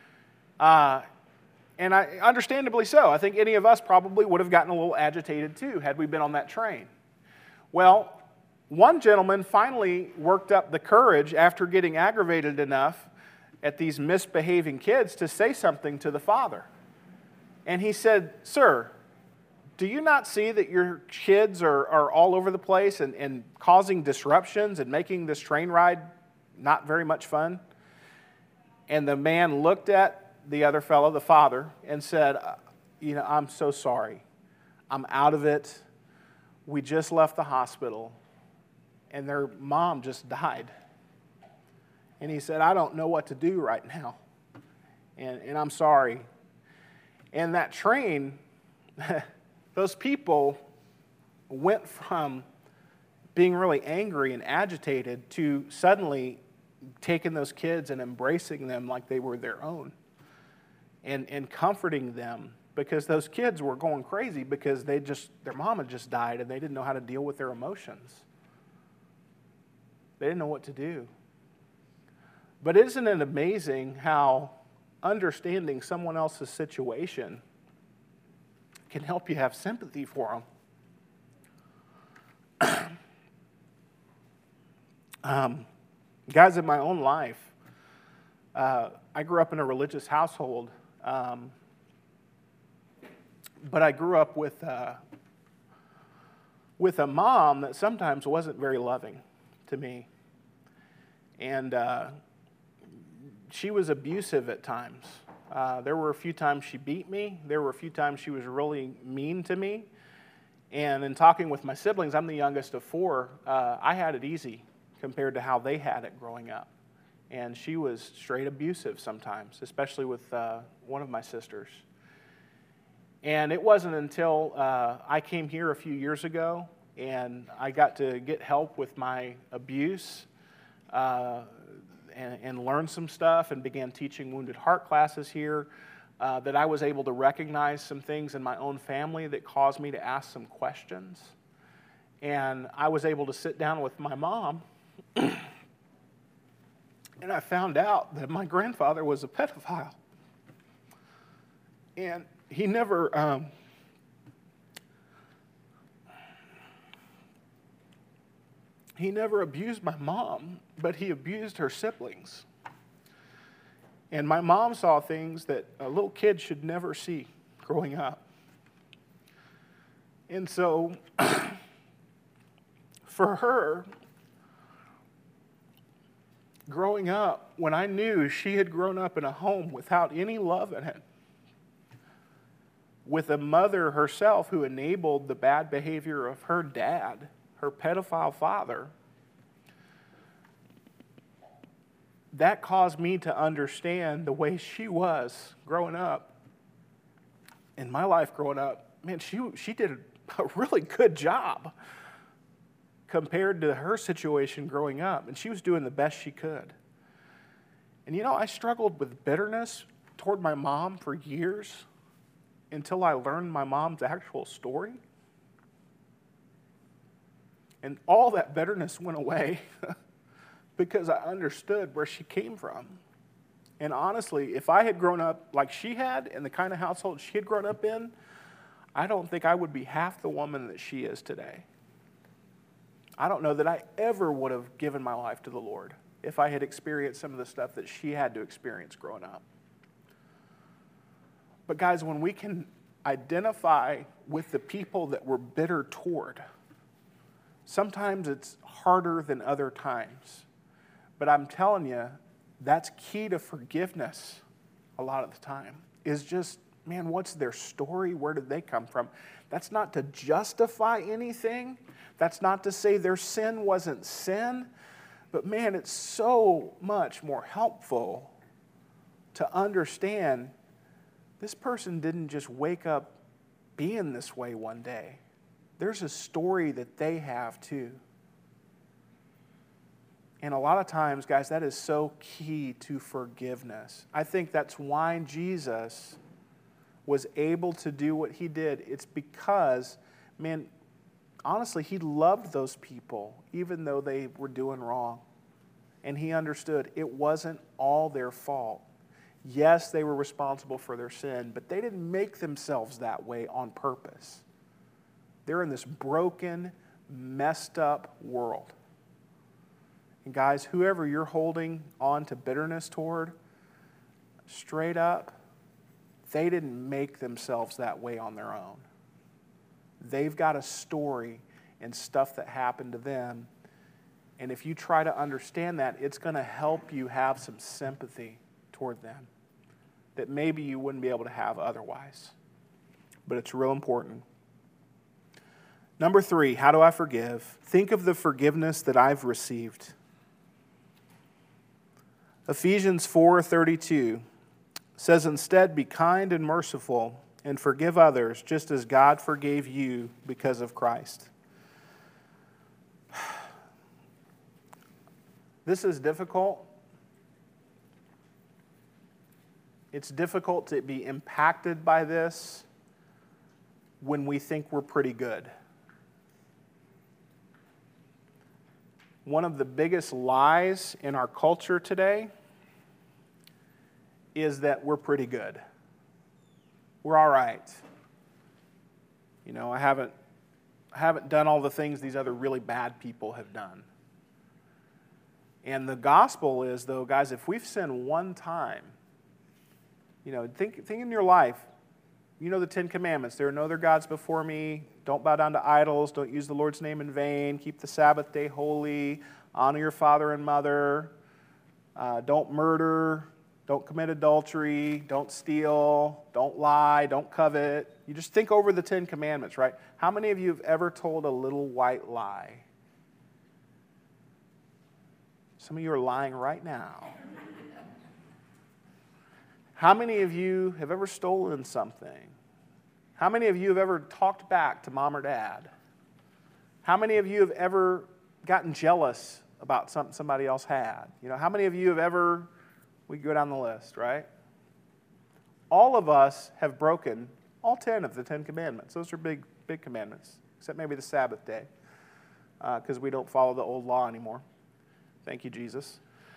And understandably so. I think any of us probably would have gotten a little agitated too had we been on that train. Well, one gentleman finally worked up the courage after getting aggravated enough at these misbehaving kids to say something to the father. And he said, "Sir, do you not see that your kids are all over the place and causing disruptions and making this train ride not very much fun?" And the man looked at the other fellow, the father, and said, "I'm so sorry. I'm out of it. We just left the hospital, and their mom just died." And he said, "I don't know what to do right now, and I'm sorry." And that train, those people went from being really angry and agitated to suddenly taking those kids and embracing them like they were their own and comforting them, because those kids were going crazy because their mom had just died and they didn't know how to deal with their emotions. They didn't know what to do. But isn't it amazing how understanding someone else's situation can help you have sympathy for them? Guys, in my own life, I grew up in a religious household, but I grew up with a mom that sometimes wasn't very loving to me. And she was abusive at times. There were a few times she beat me. There were a few times she was really mean to me. And in talking with my siblings, I'm the youngest of 4, I had it easy compared to how they had it growing up. And she was straight abusive sometimes, especially with one of my sisters. And it wasn't until I came here a few years ago and I got to get help with my abuse and learn some stuff and began teaching Wounded Heart classes here, that I was able to recognize some things in my own family that caused me to ask some questions. And I was able to sit down with my mom and I found out that my grandfather was a pedophile. And he never abused my mom, but he abused her siblings. And my mom saw things that a little kid should never see growing up. And so, for her, growing up, when I knew she had grown up in a home without any love in it, with a mother herself who enabled the bad behavior of her dad, her pedophile father, that caused me to understand the way she was growing up. In my life growing up, man, she did a really good job compared to her situation growing up, and she was doing the best she could. And I struggled with bitterness toward my mom for years until I learned my mom's actual story. And all that bitterness went away because I understood where she came from. And honestly, if I had grown up like she had, in the kind of household she had grown up in, I don't think I would be half the woman that she is today. I don't know that I ever would have given my life to the Lord if I had experienced some of the stuff that she had to experience growing up. But guys, when we can identify with the people that we're bitter toward, sometimes it's harder than other times. But I'm telling you, that's key to forgiveness a lot of the time, is just, man, what's their story? Where did they come from? That's not to justify anything. That's not to say their sin wasn't sin. But man, it's so much more helpful to understand this person didn't just wake up being this way one day. There's a story that they have too. And a lot of times, guys, that is so key to forgiveness. I think that's why Jesus was able to do what he did. It's because, man, honestly, he loved those people, even though they were doing wrong. And he understood it wasn't all their fault. Yes, they were responsible for their sin, but they didn't make themselves that way on purpose. They're in this broken, messed up world. And guys, whoever you're holding on to bitterness toward, straight up, they didn't make themselves that way on their own. They've got a story and stuff that happened to them. And if you try to understand that, it's going to help you have some sympathy toward them that maybe you wouldn't be able to have otherwise. But it's real important. Number 3, how do I forgive? Think of the forgiveness that I've received. Ephesians 4:32 says, "Instead, be kind and merciful and forgive others just as God forgave you because of Christ." This is difficult. It's difficult to be impacted by this when we think we're pretty good. One of the biggest lies in our culture today is that we're pretty good. We're all right. I haven't done all the things these other really bad people have done. And the gospel is, though, guys, if we've sinned one time, think in your life, the 10 Commandments. There are no other gods before me. Don't bow down to idols. Don't use the Lord's name in vain. Keep the Sabbath day holy. Honor your father and mother. Don't murder. Don't commit adultery. Don't steal. Don't lie. Don't covet. You just think over the 10 Commandments, right? How many of you have ever told a little white lie? Some of you are lying right now. How many of you have ever stolen something? How many of you have ever talked back to mom or dad? How many of you have ever gotten jealous about something somebody else had? How many of you have ever, we go down the list, right? All of us have broken all 10 of the 10 Commandments. Those are big commandments, except maybe the Sabbath day, because we don't follow the old law anymore. Thank you, Jesus.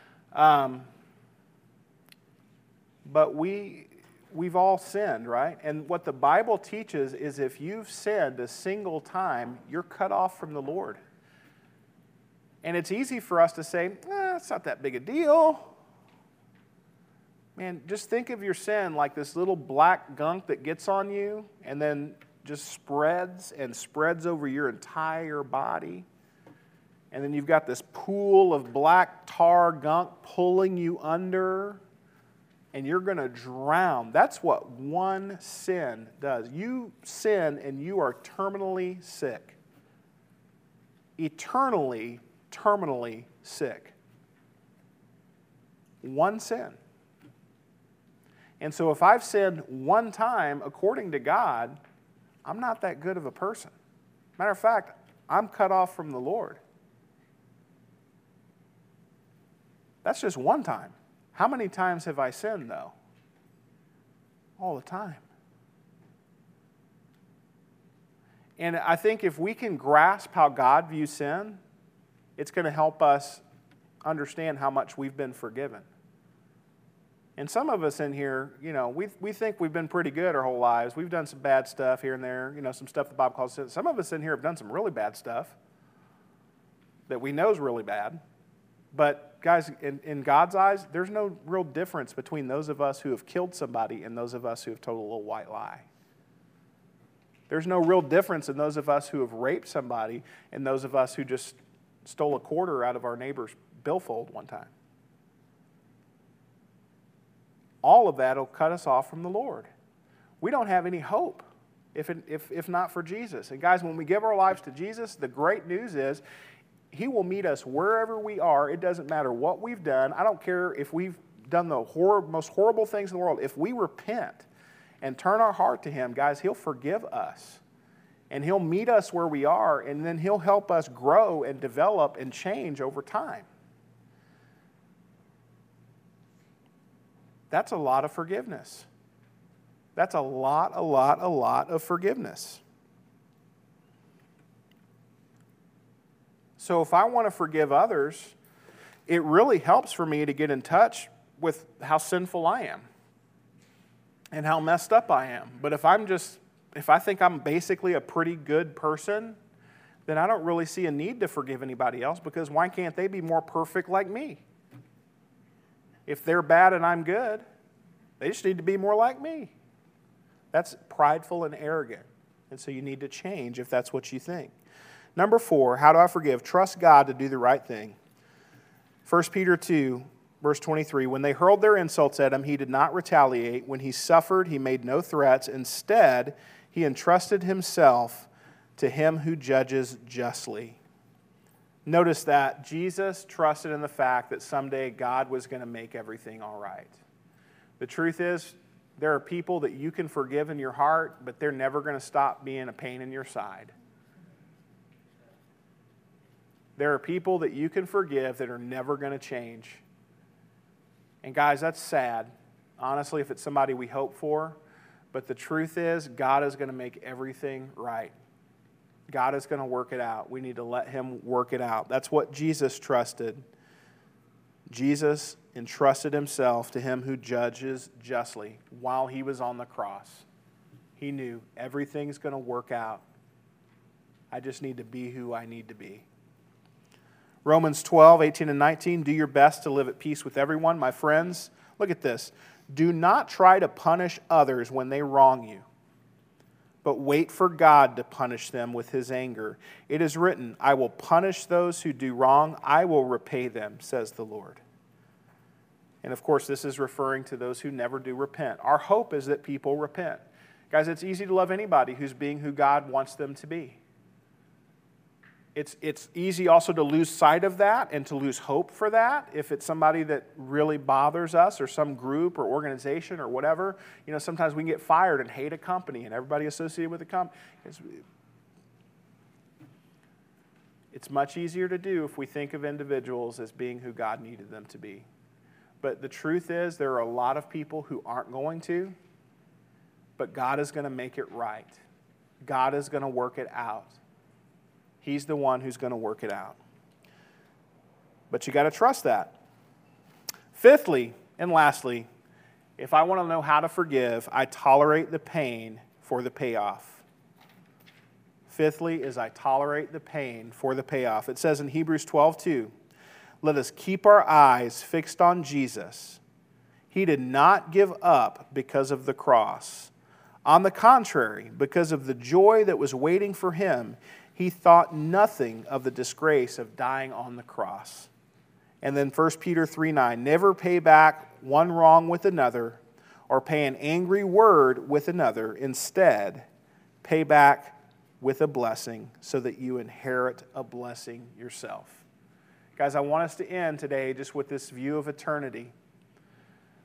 But we've all sinned, right? And what the Bible teaches is if you've sinned a single time, you're cut off from the Lord. And it's easy for us to say, it's not that big a deal. Man, just think of your sin like this little black gunk that gets on you and then just spreads and spreads over your entire body. And then you've got this pool of black tar gunk pulling you under, and you're going to drown. That's what one sin does. You sin and you are terminally sick. Eternally, terminally sick. One sin. And so if I've sinned one time, according to God, I'm not that good of a person. Matter of fact, I'm cut off from the Lord. That's just one time. How many times have I sinned, though? All the time. And I think if we can grasp how God views sin, it's going to help us understand how much we've been forgiven. And some of us in here, we think we've been pretty good our whole lives. We've done some bad stuff here and there, some stuff the Bible calls sin. Some of us in here have done some really bad stuff that we know is really bad. But guys, in God's eyes, there's no real difference between those of us who have killed somebody and those of us who have told a little white lie. There's no real difference in those of us who have raped somebody and those of us who just stole a quarter out of our neighbor's billfold one time. All of that will cut us off from the Lord. We don't have any hope if not for Jesus. And guys, when we give our lives to Jesus, the great news is He will meet us wherever we are. It doesn't matter what we've done. I don't care if we've done the most horrible things in the world. If we repent and turn our heart to Him, guys, He'll forgive us. And He'll meet us where we are, and then He'll help us grow and develop and change over time. That's a lot of forgiveness. That's a lot of forgiveness. So if I want to forgive others, it really helps for me to get in touch with how sinful I am and how messed up I am. But if I think I'm basically a pretty good person, then I don't really see a need to forgive anybody else, because why can't they be more perfect like me? If they're bad and I'm good, they just need to be more like me. That's prideful and arrogant. And so you need to change if that's what you think. Number 4, how do I forgive? Trust God to do the right thing. 1 Peter 2, verse 23, when they hurled their insults at him, he did not retaliate. When he suffered, he made no threats. Instead, he entrusted himself to Him who judges justly. Notice that Jesus trusted in the fact that someday God was going to make everything all right. The truth is, there are people that you can forgive in your heart, but they're never going to stop being a pain in your side. There are people that you can forgive that are never going to change. And guys, that's sad, honestly, if it's somebody we hope for. But the truth is, God is going to make everything right. God is going to work it out. We need to let Him work it out. That's what Jesus trusted. Jesus entrusted Himself to Him who judges justly while He was on the cross. He knew everything's going to work out. I just need to be who I need to be. Romans 12, 18 and 19, do your best to live at peace with everyone. My friends, look at this. Do not try to punish others when they wrong you, but wait for God to punish them with His anger. It is written, I will punish those who do wrong. I will repay them, says the Lord. And of course, this is referring to those who never do repent. Our hope is that people repent. Guys, it's easy to love anybody who's being who God wants them to be. It's easy also to lose sight of that and to lose hope for that if it's somebody that really bothers us, or some group or organization or whatever. Sometimes we can get fired and hate a company and everybody associated with the company. It's much easier to do if we think of individuals as being who God needed them to be. But the truth is, there are a lot of people who aren't going to, but God is going to make it right. God is going to work it out. He's the one who's going to work it out. But you got to trust that. Fifthly and lastly, if I want to know how to forgive, I tolerate the pain for the payoff. Fifthly is I tolerate the pain for the payoff. It says in Hebrews 12:2, let us keep our eyes fixed on Jesus. He did not give up because of the cross. On the contrary, because of the joy that was waiting for Him, He thought nothing of the disgrace of dying on the cross. And then 1 Peter 3:9, never pay back one wrong with another, or pay an angry word with another. Instead, pay back with a blessing, so that you inherit a blessing yourself. Guys, I want us to end today just with this view of eternity.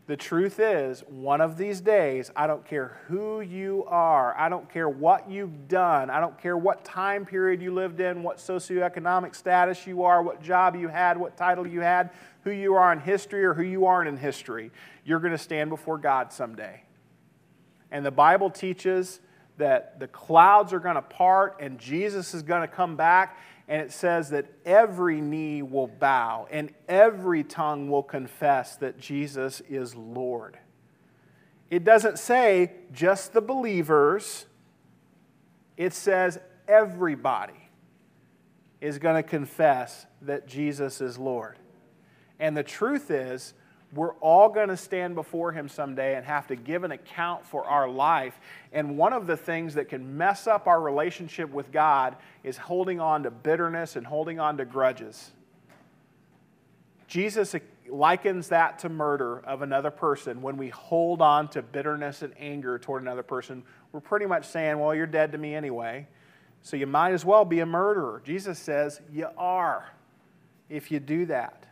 The truth is, one of these days, I don't care who you are, I don't care what you've done, I don't care what time period you lived in, what socioeconomic status you are, what job you had, what title you had, who you are in history or who you aren't in history, you're going to stand before God someday. And the Bible teaches that the clouds are going to part and Jesus is going to come back, and it says that every knee will bow and every tongue will confess that Jesus is Lord. It doesn't say just the believers. It says everybody is going to confess that Jesus is Lord. And the truth is, we're all going to stand before Him someday and have to give an account for our life. And one of the things that can mess up our relationship with God is holding on to bitterness and holding on to grudges. Jesus likens that to murder of another person. When we hold on to bitterness and anger toward another person, we're pretty much saying, well, you're dead to me anyway, so you might as well be a murderer. Jesus says, you are, if you do that.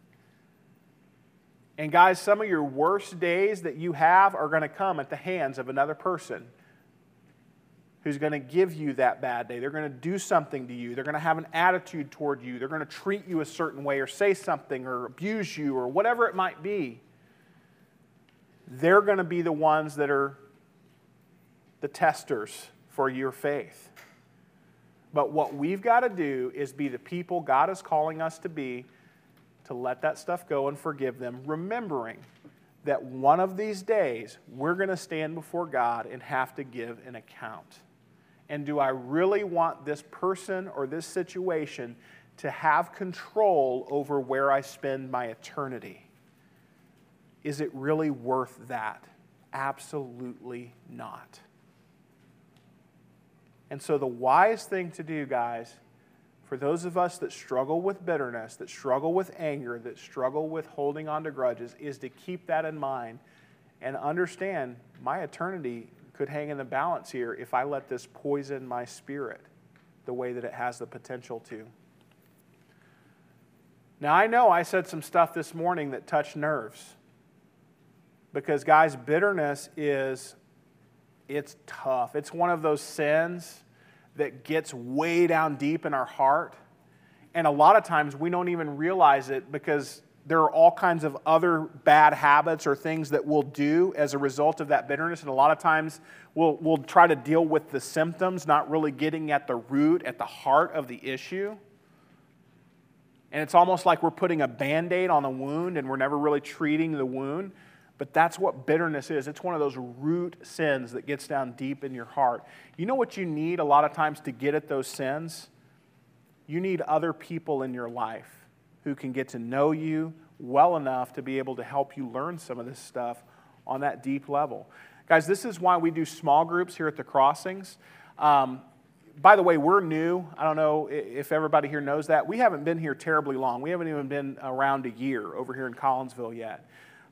And guys, some of your worst days that you have are going to come at the hands of another person who's going to give you that bad day. They're going to do something to you. They're going to have an attitude toward you. They're going to treat you a certain way or say something or abuse you or whatever it might be. They're going to be the ones that are the testers for your faith. But what we've got to do is be the people God is calling us to be, to let that stuff go and forgive them, remembering that one of these days we're going to stand before God and have to give an account. And do I really want this person or this situation to have control over where I spend my eternity? Is it really worth that? Absolutely not. And so the wise thing to do, guys, for those of us that struggle with bitterness, that struggle with anger, that struggle with holding on to grudges, is to keep that in mind and understand my eternity could hang in the balance here if I let this poison my spirit the way that it has the potential to. Now, I know I said some stuff this morning that touched nerves. Because, guys, bitterness it's tough. It's one of those sins that gets way down deep in our heart. And a lot of times we don't even realize it because there are all kinds of other bad habits or things that we'll do as a result of that bitterness. And a lot of times we'll try to deal with the symptoms, not really getting at the root, at the heart of the issue. And it's almost like we're putting a Band-Aid on a wound and we're never really treating the wound. But that's what bitterness is. It's one of those root sins that gets down deep in your heart. You know what you need a lot of times to get at those sins? You need other people in your life who can get to know you well enough to be able to help you learn some of this stuff on that deep level. Guys, this is why we do small groups here at the Crossings. By the way, we're new. I don't know if everybody here knows that. We haven't been here terribly long. We haven't even been around a year over here in Collinsville yet.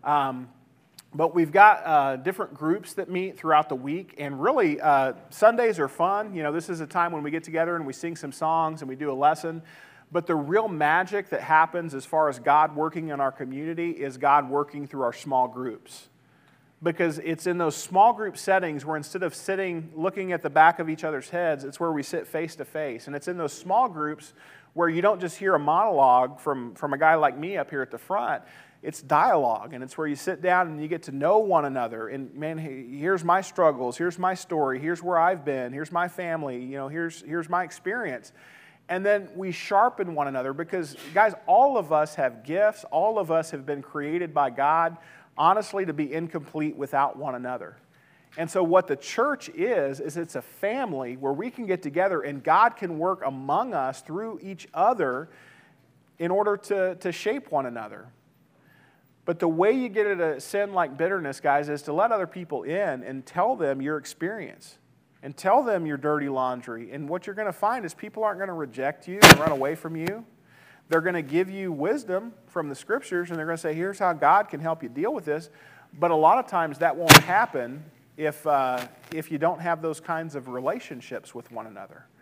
But we've got different groups that meet throughout the week, and really Sundays are fun. You know, this is a time when we get together and we sing some songs and we do a lesson. But the real magic that happens as far as God working in our community is God working through our small groups. Because it's in those small group settings where instead of sitting looking at the back of each other's heads, it's where we sit face to face. And it's in those small groups where you don't just hear a monologue from a guy like me up here at the front. It's dialogue, and it's where you sit down and you get to know one another. And man, here's my struggles, here's my story, here's where I've been, here's my family, you know, here's my experience. And then we sharpen one another because, guys, all of us have gifts. All of us have been created by God, honestly, to be incomplete without one another. And so what the church is it's a family where we can get together and God can work among us through each other in order to shape one another. But the way you get at a sin like bitterness, guys, is to let other people in and tell them your experience and tell them your dirty laundry. And what you're going to find is people aren't going to reject you and run away from you. They're going to give you wisdom from the Scriptures, and they're going to say, here's how God can help you deal with this. But a lot of times that won't happen if you don't have those kinds of relationships with one another.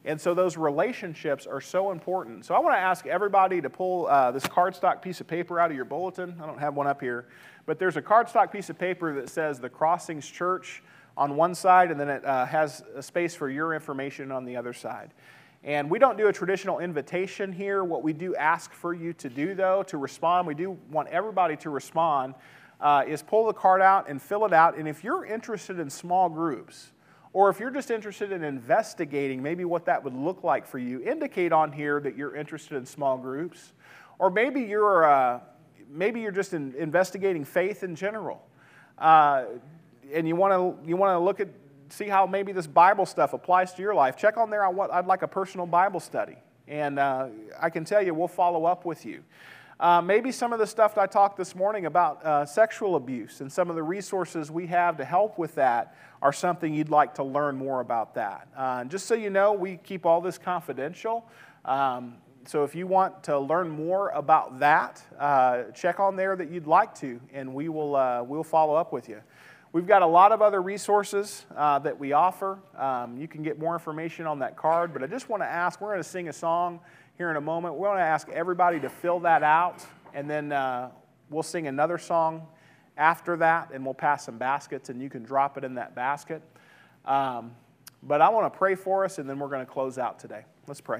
And so those relationships are so important. So I want to ask everybody to pull this cardstock piece of paper out of your bulletin. I don't have one up here, but there's a cardstock piece of paper that says the Crossings Church on one side, and then it has a space for your information on the other side. And we don't do a traditional invitation here. What we do ask for you to do, though, to respond, we do want everybody to respond, is pull the card out and fill it out. And if you're interested in small groups, or if you're just interested in investigating maybe what that would look like for you, indicate on here that you're interested in small groups. Or maybe you're just investigating faith in general, and you want to look at, see how maybe this Bible stuff applies to your life. Check on there on what I'd like a personal Bible study, and I can tell you we'll follow up with you. Maybe some of the stuff that I talked this morning about sexual abuse and some of the resources we have to help with that are something you'd like to learn more about that. Just so you know, we keep all this confidential. So if you want to learn more about that, check on there that you'd like to, and we'll follow up with you. We've got a lot of other resources that we offer. You can get more information on that card, but I just want to ask, we're going to sing a song here in a moment. We want to ask everybody to fill that out, and then we'll sing another song after that, and we'll pass some baskets, and you can drop it in that basket. But I want to pray for us, and then we're going to close out today. Let's pray.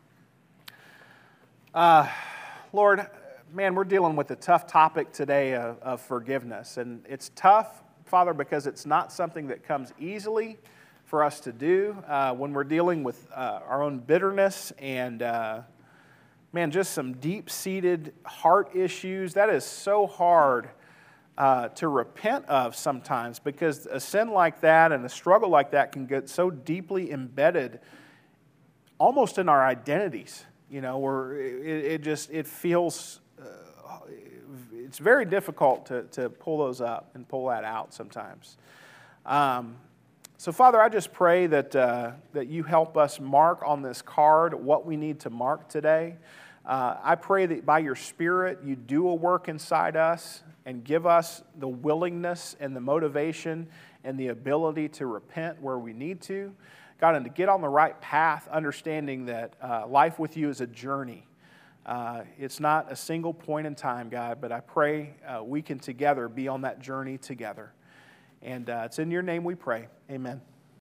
Lord, man, we're dealing with a tough topic today of forgiveness, and it's tough, Father, because it's not something that comes easily for us to do when we're dealing with our own bitterness and, man, just some deep-seated heart issues. That is so hard to repent of sometimes, because a sin like that and a struggle like that can get so deeply embedded almost in our identities, you know, where it feels, it's very difficult to pull those up and pull that out sometimes. So, Father, I just pray that you help us mark on this card what we need to mark today. I pray that by your Spirit you do a work inside us and give us the willingness and the motivation and the ability to repent where we need to. God, and to get on the right path, understanding that life with you is a journey. It's not a single point in time, God, but I pray we can together be on that journey together. And it's in your name we pray. Amen.